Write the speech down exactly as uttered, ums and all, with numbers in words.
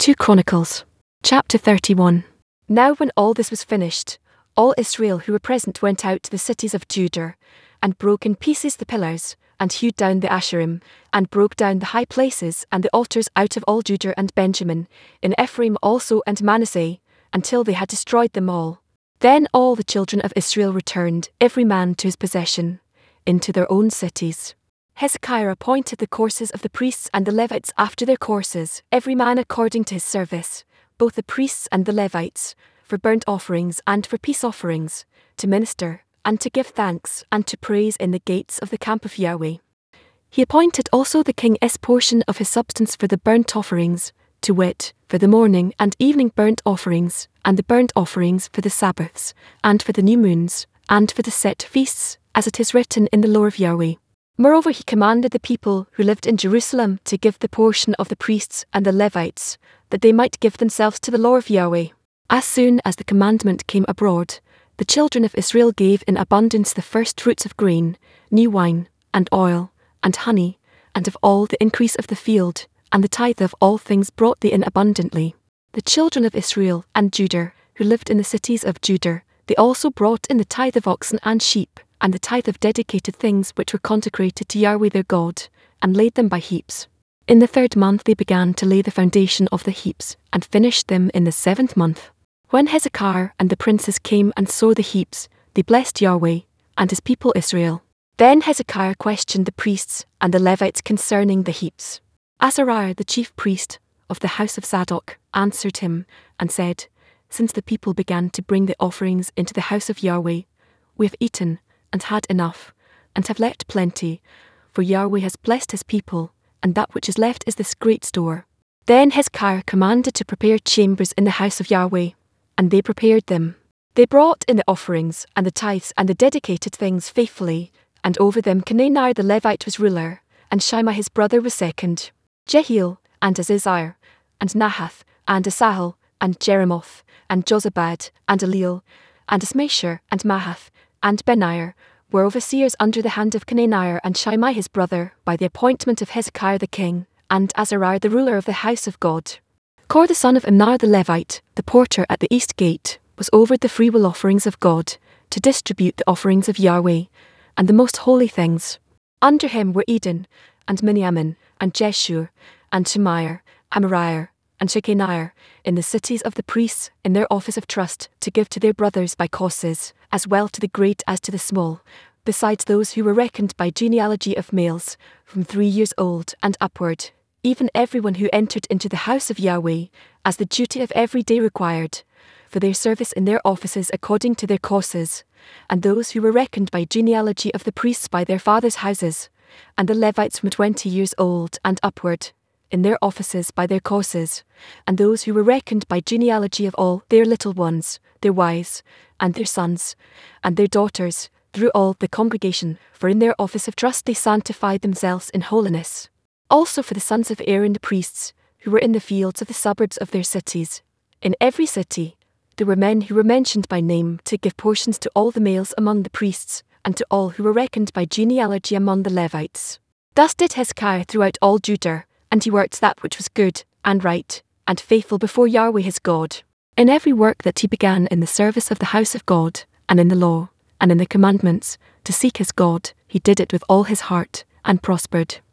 Second Chronicles, chapter thirty-one. Now when all this was finished, all Israel who were present went out to the cities of Judah, and broke in pieces the pillars, and hewed down the Asherim, and broke down the high places and the altars out of all Judah and Benjamin, in Ephraim also and Manasseh, until they had destroyed them all. Then all the children of Israel returned, every man to his possession, into their own cities. Hezekiah appointed the courses of the priests and the Levites after their courses, every man according to his service, both the priests and the Levites, for burnt offerings and for peace offerings, to minister, and to give thanks, and to praise in the gates of the camp of Yahweh. He appointed also the king's portion of his substance for the burnt offerings, to wit, for the morning and evening burnt offerings, and the burnt offerings for the Sabbaths, and for the new moons, and for the set feasts, as it is written in the law of Yahweh. Moreover, he commanded the people who lived in Jerusalem to give the portion of the priests and the Levites, that they might give themselves to the law of Yahweh. As soon as the commandment came abroad, the children of Israel gave in abundance the first fruits of grain, new wine, and oil, and honey, and of all the increase of the field, and the tithe of all things brought they in abundantly. The children of Israel and Judah, who lived in the cities of Judah, they also brought in the tithe of oxen and sheep, and the tithe of dedicated things which were consecrated to Yahweh their God, and laid them by heaps. In the third month they began to lay the foundation of the heaps, and finished them in the seventh month. When Hezekiah and the princes came and saw the heaps, they blessed Yahweh, and his people Israel. Then Hezekiah questioned the priests and the Levites concerning the heaps. Azariah the chief priest, of the house of Zadok, answered him, and said, Since the people began to bring the offerings into the house of Yahweh, we have eaten, and had enough, and have left plenty, for Yahweh has blessed his people, and that which is left is this great store. Then Hezekiah commanded to prepare chambers in the house of Yahweh, and they prepared them. They brought in the offerings, and the tithes, and the dedicated things faithfully, and over them Canaaniah the Levite was ruler, and Shimei his brother was second, Jehiel, and Azaziah, and Nahath, and Asahel, and Jeremoth, and Jozabad, and Eliel, and Asmashar, and Mahath, and Benaiah, were overseers under the hand of Canaaniah and Shimei his brother, by the appointment of Hezekiah the king, and Azariah the ruler of the house of God. Kor the son of Imnah the Levite, the porter at the east gate, was over the freewill offerings of God, to distribute the offerings of Yahweh, and the most holy things. Under him were Eden, and Miniamin, and Jeshua, and Shemaiah, Amariah, and Shechaniah, in the cities of the priests, in their office of trust, to give to their brothers by causes, as well to the great as to the small, besides those who were reckoned by genealogy of males, from three years old and upward, even everyone who entered into the house of Yahweh, as the duty of every day required, for their service in their offices according to their causes, and those who were reckoned by genealogy of the priests by their fathers' houses, and the Levites from twenty years old and upward, in their offices by their causes, and those who were reckoned by genealogy of all their little ones, their wives, and their sons, and their daughters, through all the congregation, for in their office of trust they sanctified themselves in holiness. Also for the sons of Aaron the priests, who were in the fields of the suburbs of their cities. In every city, there were men who were mentioned by name to give portions to all the males among the priests, and to all who were reckoned by genealogy among the Levites. Thus did Hezekiah throughout all Judah, and he worked that which was good, and right, and faithful before Yahweh his God. In every work that he began in the service of the house of God, and in the law, and in the commandments, to seek his God, he did it with all his heart, and prospered.